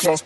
just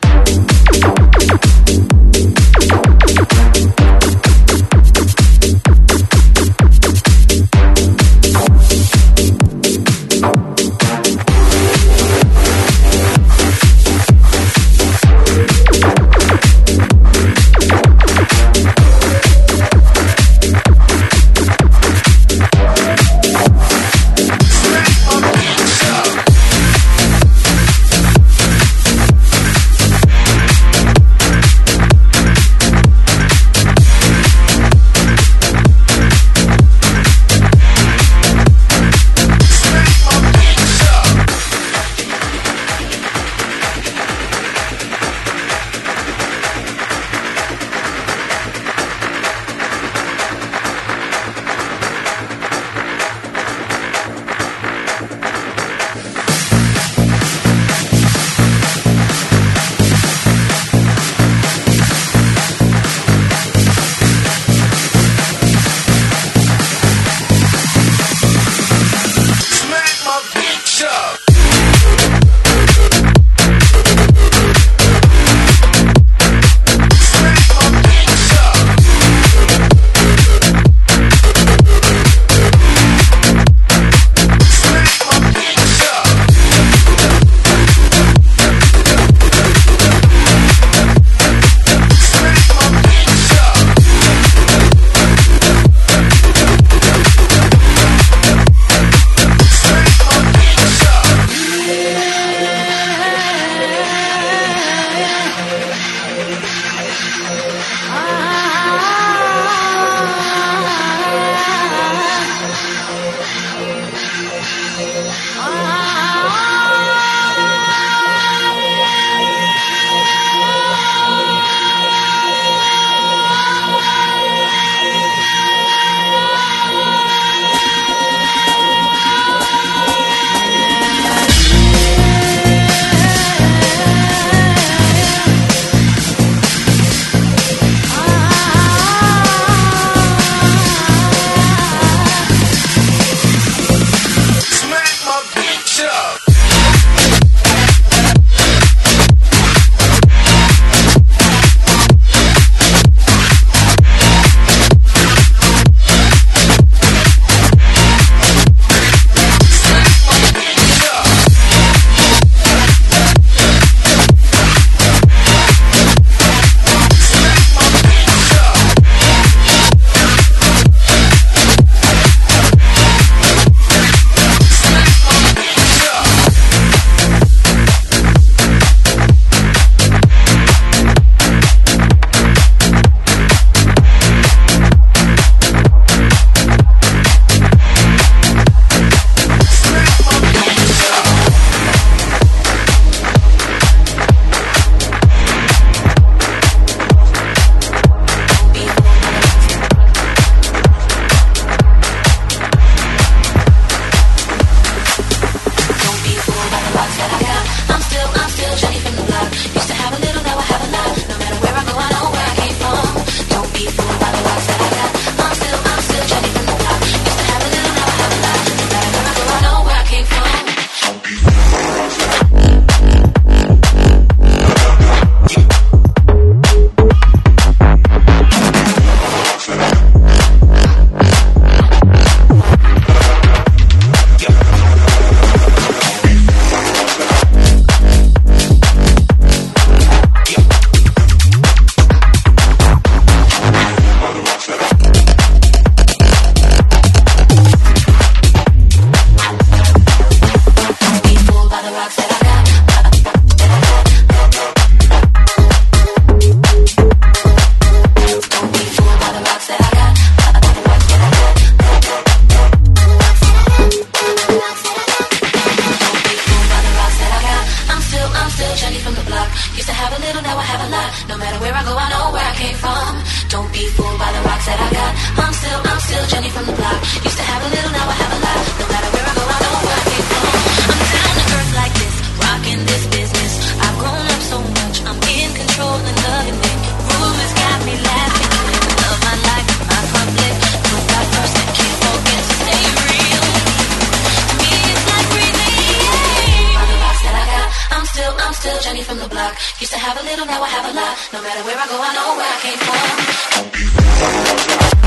still Johnny from the block. Used to have a little, now I have a lot. No matter where I go, I know where I came from.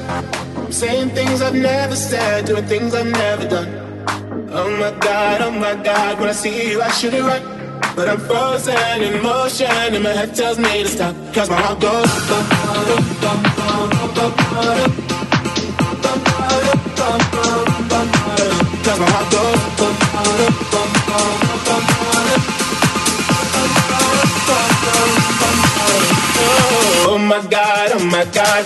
I'm saying things I've never said, doing things I've never done. Oh my God, when I see you I should it right. But I'm frozen in motion and my head tells me to stop. Cause my heart goes cause my heart goes oh my God, oh my God.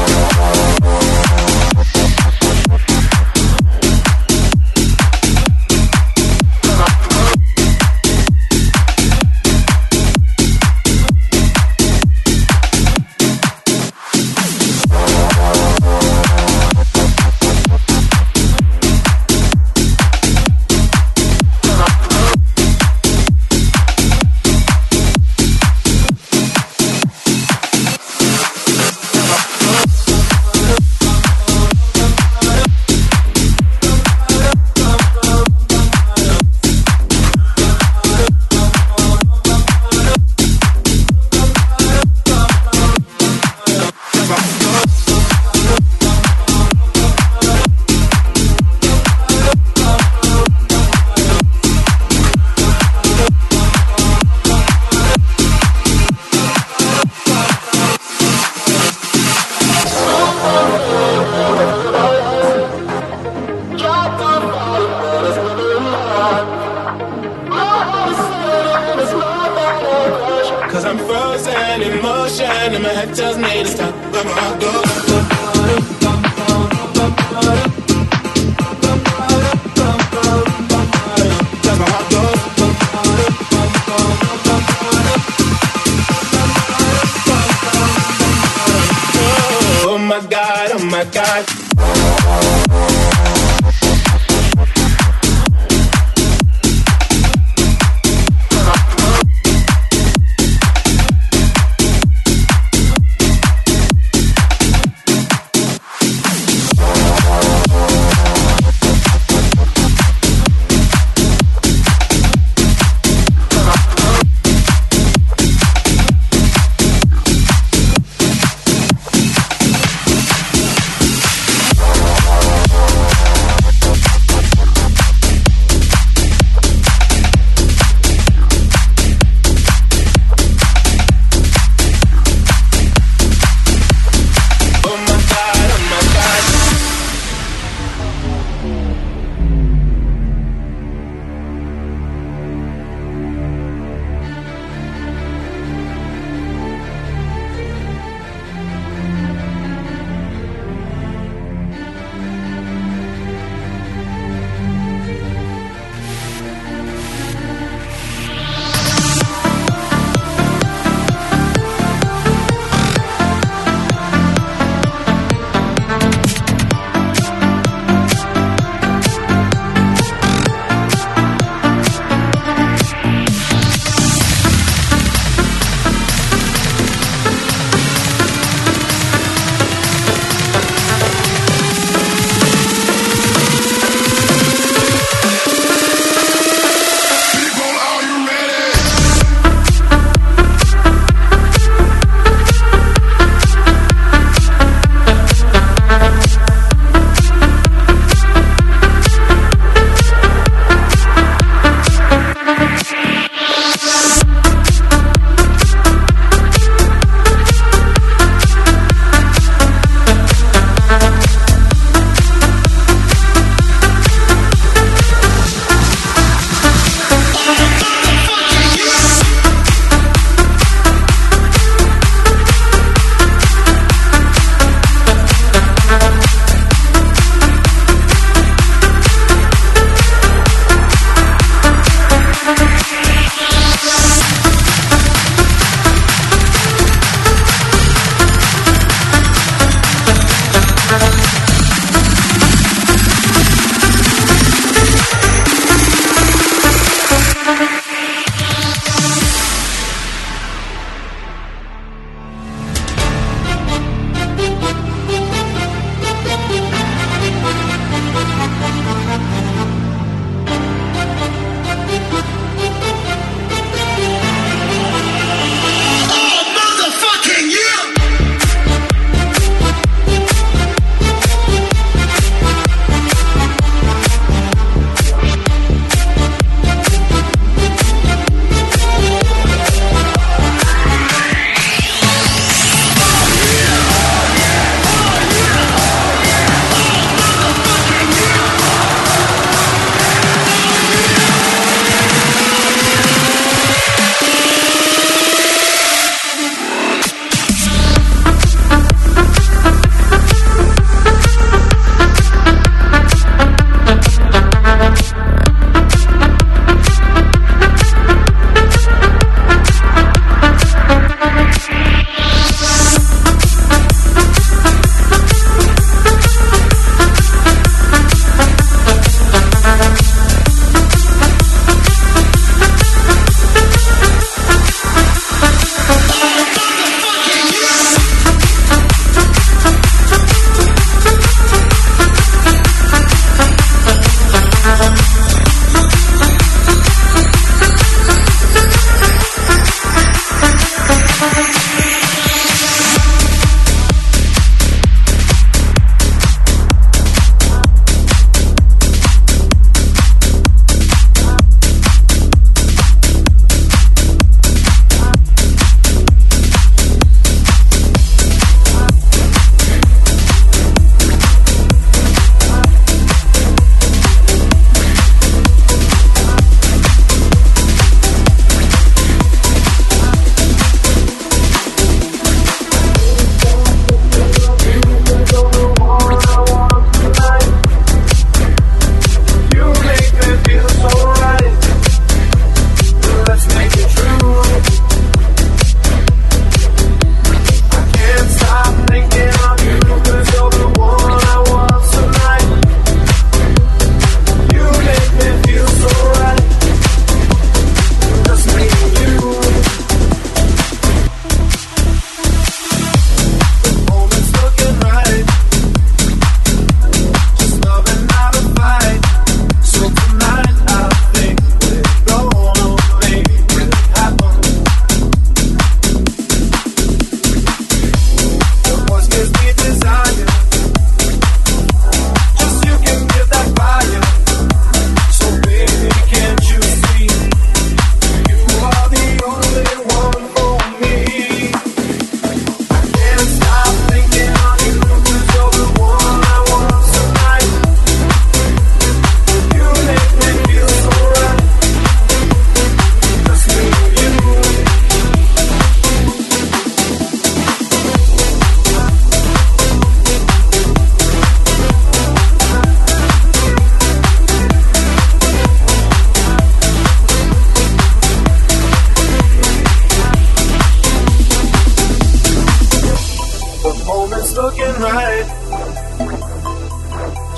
Cause I'm frozen in motion and my head tells me to stop. But my heart goes cause my heart goes oh my God, oh my God.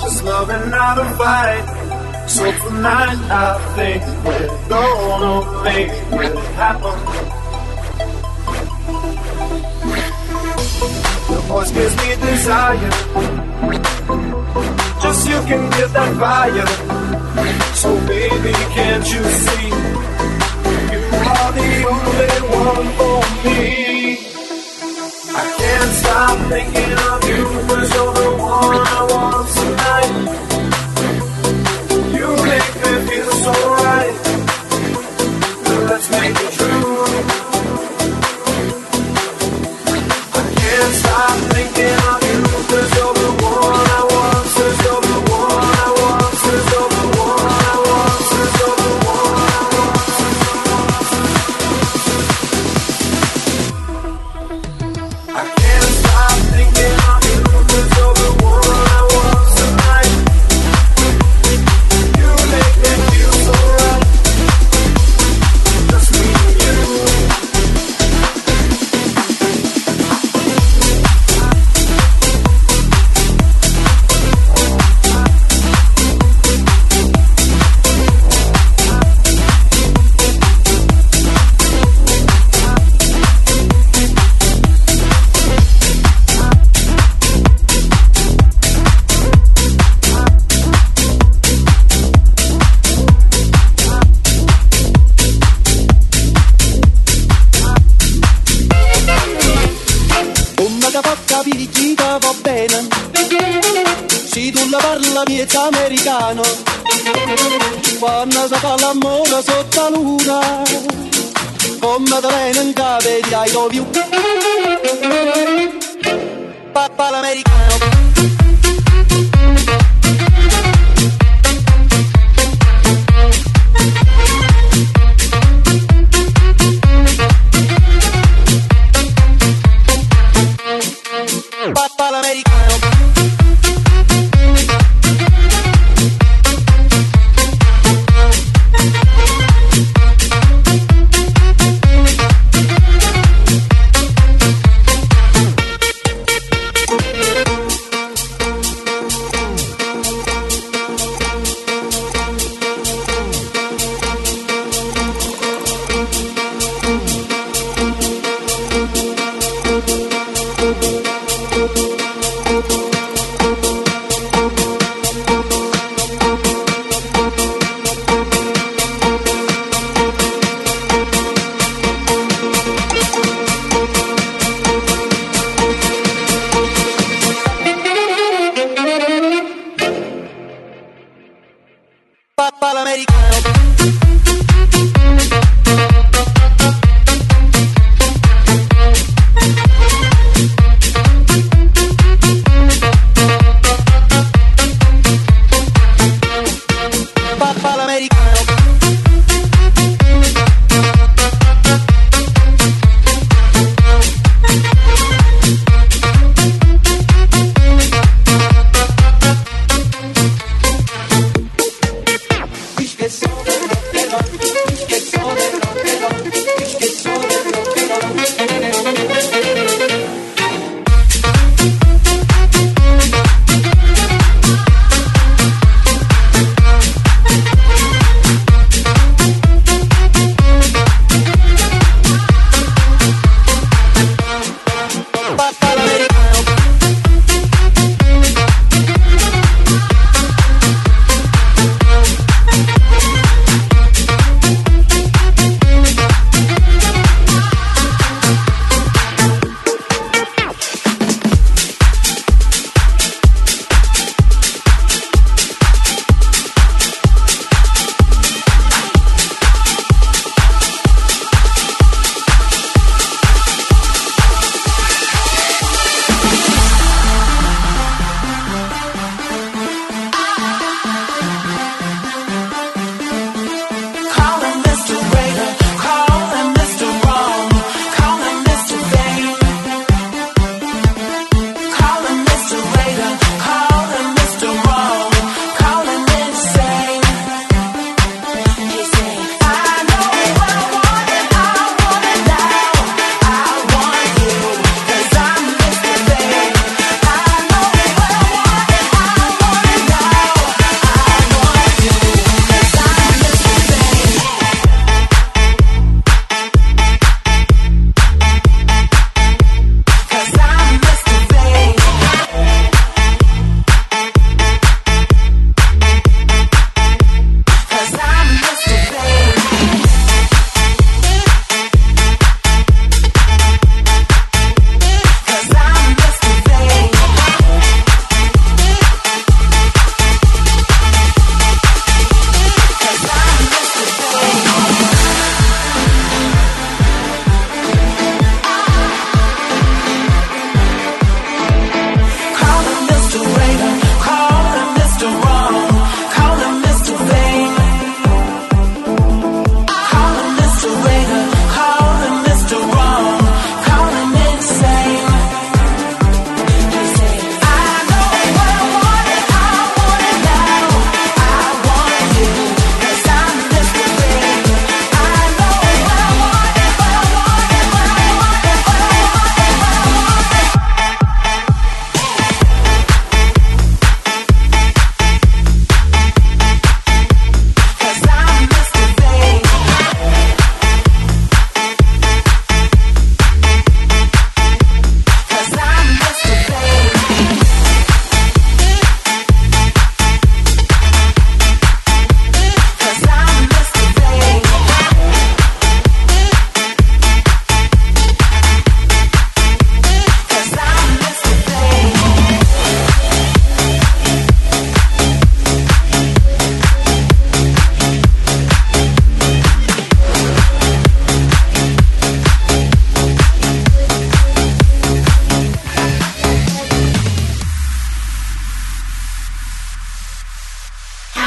just loving not a fight. So tonight I think we're gonna make it happen. Your voice gives me desire. Just you can get that fire. So baby, can't you see? You are the only one for me. I can't stop thinking of you, 'cause you're the one I want tonight. You make me feel so right. So let's make it true. I can't stop thinking of you, 'cause you're the one I want. 'Cause you're the one I want. 'Cause you're the one I want. 'Cause you're the one I want. I can't stop thinking of you, 'cause you're the one I want tonight. You make me feel so right. Just me and you. Come che può capire chi ti va bene, se tu la parla miezza americano, quando si fa l'amore sotto la luna, come te viene in capo e I love you, papà l'americano. Papà l'americano.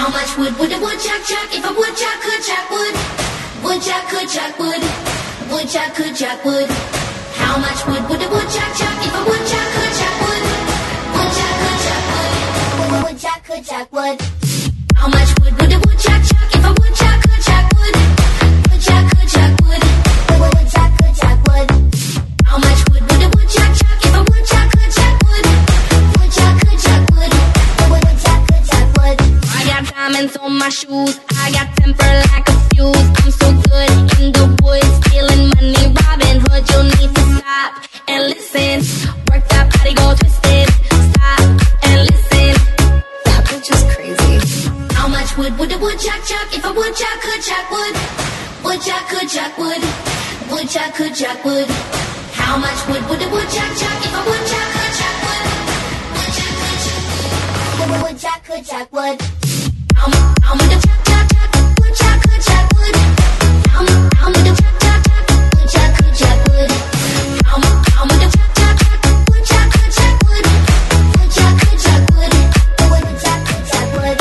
How much wood would a woodchuck chuck if a woodchuck could chuck wood? Woodchuck could chuck wood. Woodchuck could chuck wood. How much wood would a woodchuck chuck if a woodchuck could chuck wood? Woodchuck could chuck wood. Woodchuck could chuck wood. How much wood would a woodchuck chuck if a woodchuck could chuck wood? Woodchuck could chuck wood. Woodchuck could chuck wood. How much wood would a woodchuck chuck if a woodchuck could chuck wood? Woodchuck could chuck wood. Woodchuck could chuck wood. I got diamonds on my shoes. I got temper like a fuse. I'm so good in the woods, stealing money, Robin Hood. You'll need to stop and listen. Work that body, go twisted. Stop and listen. That bitch is crazy. How much wood would a woodchuck chuck if a woodchuck could chuck wood? Woodchuck could chuck wood. Woodchuck could chuck wood. How much wood would a woodchuck chuck if a woodchuck could chuck wood? Woodchuck could chuck wood. Woodchuck could chuck wood. How much a chuck chuck chuck? Woodchuck could chuck wood. How much a chuck chuck chuck? Woodchuck could chuck wood. How much a chuck chuck chuck? Woodchuck could chuck wood. Woodchuck could chuck wood. Woodchuck could chuck wood.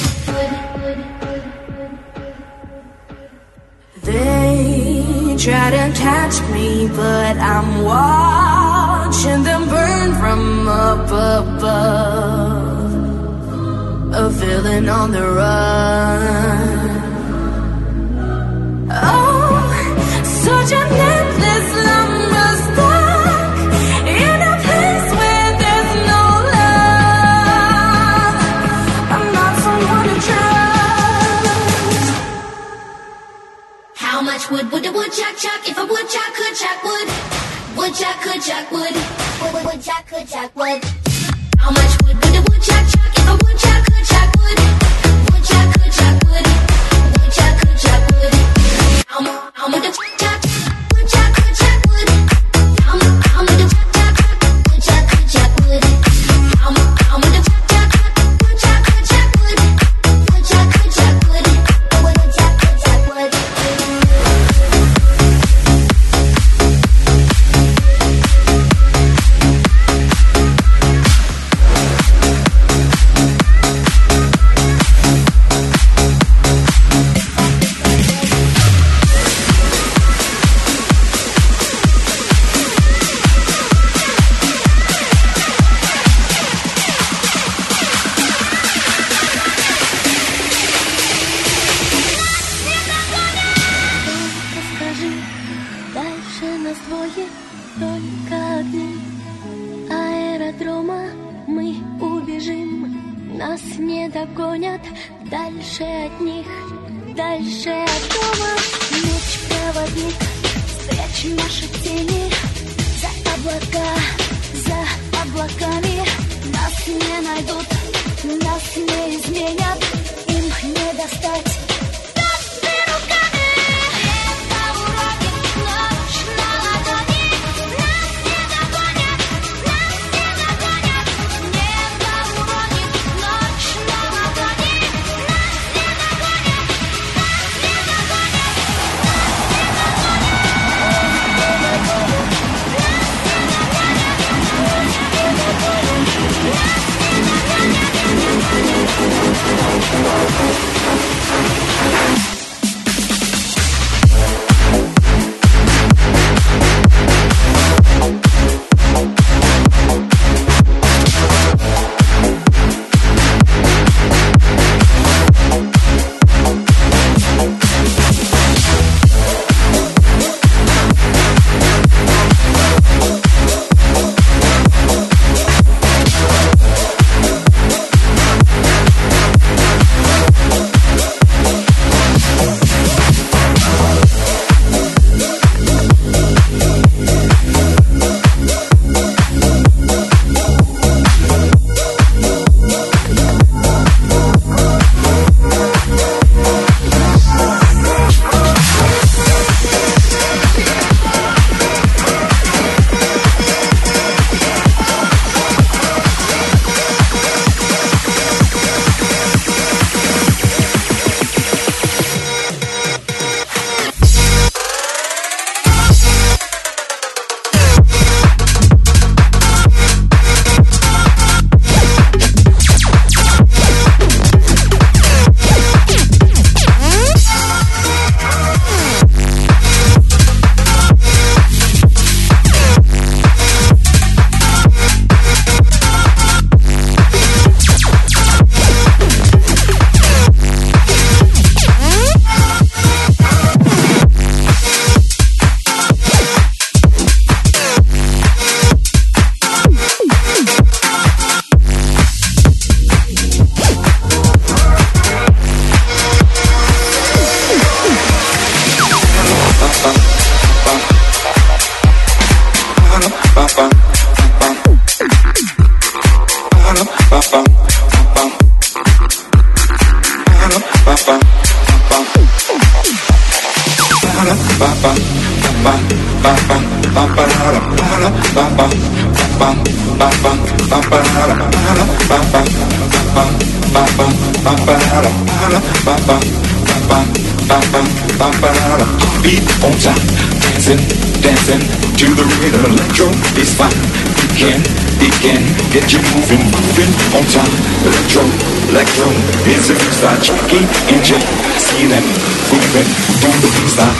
They try to catch me, but I'm watching them burn from up above. A villain on the run. Oh, such an endless lumber stuck in a place where there's no love. I'm not someone to trust. How much wood would a woodchuck chuck if a woodchuck could chuck wood? Woodchuck could chuck wood. Woodchuck could chuck wood. How much wood would a woodchuck chuck if a woodchuck could chuck wood? Woodchuck could chuck wood. Woodchuck could chuck wood. How much a chuck chuck? Woodchuck could chuck wood. How much a chuck chuck? Woodchuck could chuck wood. How much a chuck chuck? Woodchuck could chuck wood. Woodchuck could chuck wood. Woodchuck could chuck wood. Дальше от них, дальше от дома. Меч-проводник, спрячь наши тени за облаками. Нас не найдут, нас не изменят, им не достать. Beat on time, dancing, dancing to the rhythm. Electro is fine. It can get you moving, moving on time. Electro is a freestyle. Jackie and Jane, see them moving on the freestyle.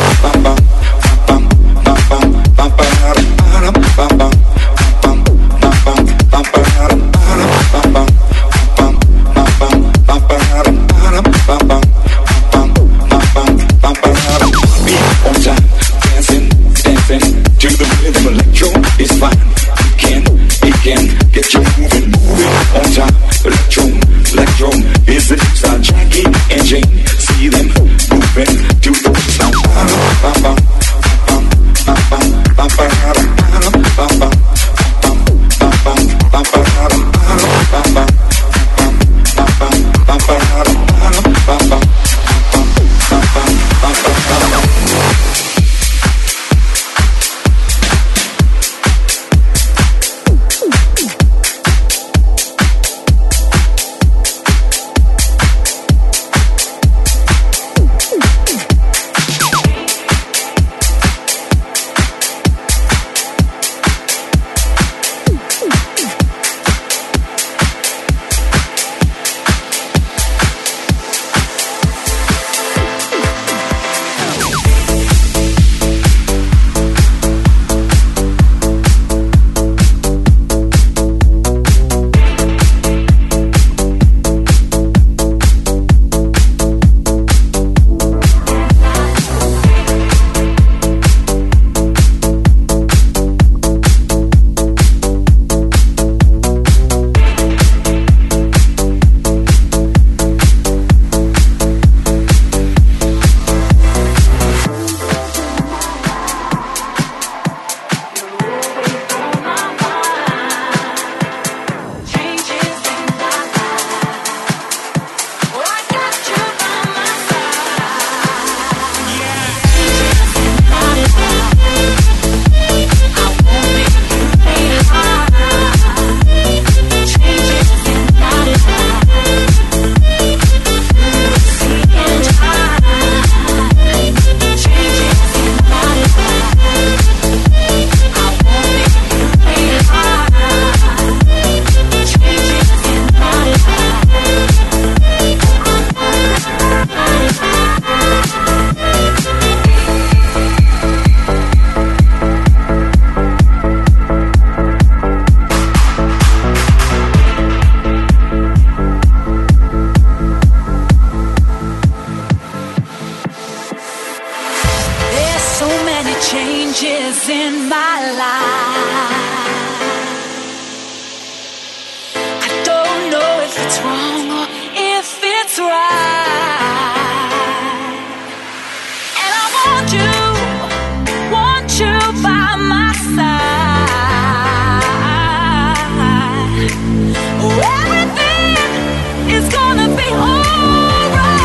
changes in my life. I don't know if it's wrong or if it's right. And I want you by my side. Oh, everything is gonna be alright.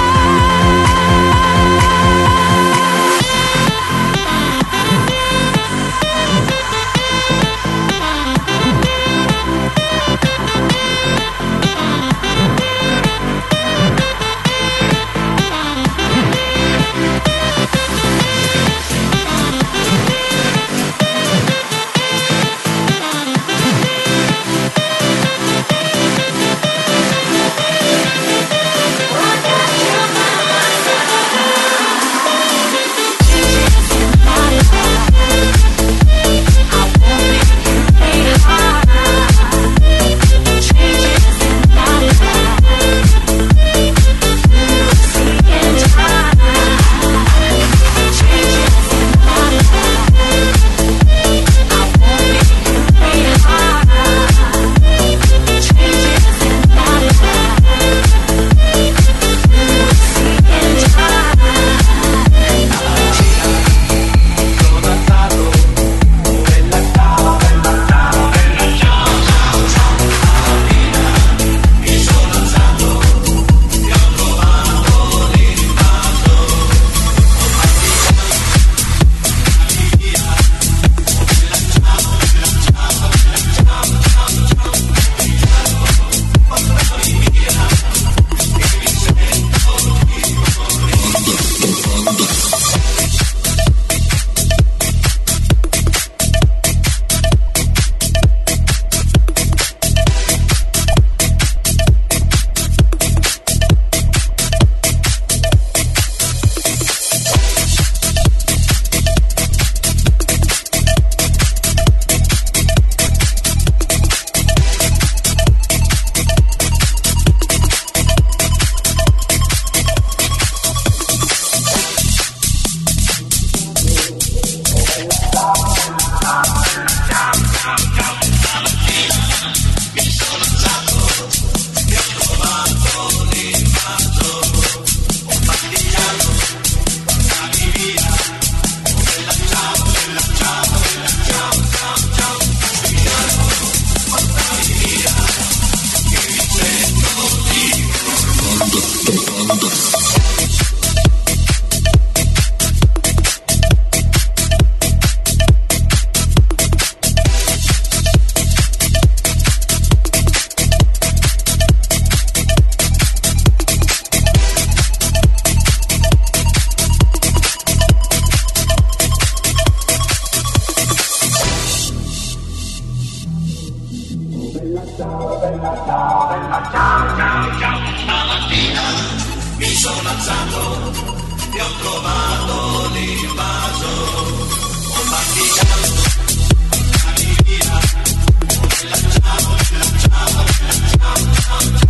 Stamattina mi sono alzato e ho trovato l'invaso. Ho partigiano, via, bella ciao, bella ciao, bella ciao, ciao, ciao.